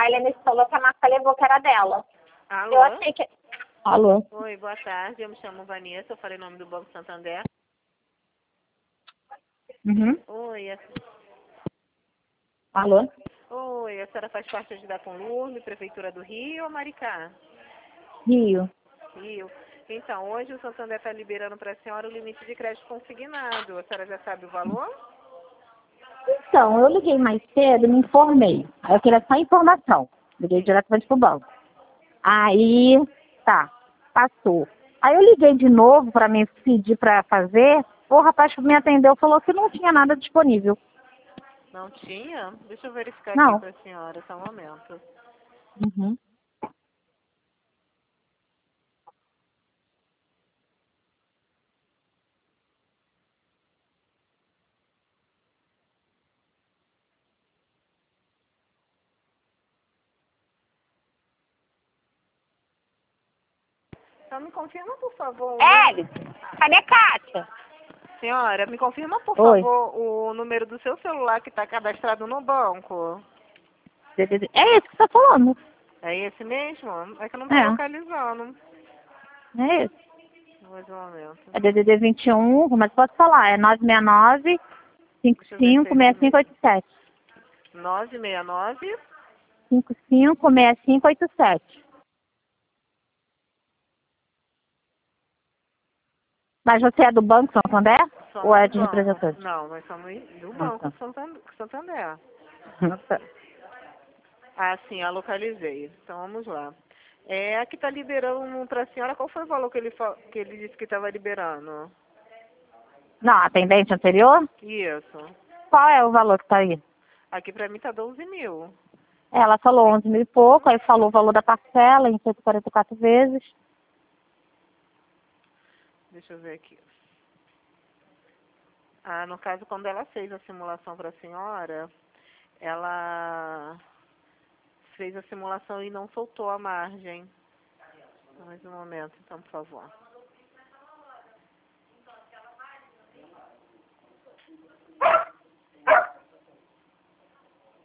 A Helenice falou que a Marta levou, que era dela. Alô? Eu achei que... Alô? Oi, boa tarde. Eu me chamo Vanessa, eu falei o nome do Banco Santander. Uhum. Oi, Alô? oi, a senhora faz parte da Conlume, Prefeitura do Rio ou Maricá? Rio. Rio. Então, hoje o Santander está liberando para a senhora o limite de crédito consignado. A senhora já sabe o valor? Então, eu liguei mais cedo, me informei. Aí eu queria só informação. Liguei Sim. diretamente pro banco. Aí, tá, passou. Aí eu liguei de novo para me pedir para fazer. O rapaz que me atendeu falou que não tinha nada disponível. Não tinha? Deixa eu verificar aqui Não. para a senhora, só um momento. Uhum. Só me confirma, por favor, o número... Cadê a Kátia? Senhora, me confirma, por Oi. favor, o número do seu celular que está cadastrado no banco. É esse que você tá falando. É esse mesmo? É que eu não estou É, localizando. é esse. Mais um momento. É DDD 21, mas posso falar, é 969 Deixa eu ver se é esse mesmo. 556587. 969. 556587. Mas você é do Banco Santander? Ou Somos é do de banco. representante? Não, nós somos do Ah, Banco tá. Santander. Ah, tá. Ah, sim, a localizei. Então vamos lá. É, aqui está liberando para a senhora. Qual foi o valor que que ele disse que estava liberando? Não, atendente anterior? Isso. Qual é o valor que tá aí? Aqui para mim tá 12 mil. Ela falou 11 mil e pouco, aí falou o valor da parcela em 144 vezes. Deixa eu ver aqui. Ah, no caso, quando ela fez a simulação para a senhora, ela fez a simulação e não soltou a margem. Mais um momento, então, por favor.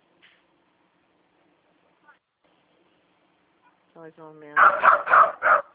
Mais um momento.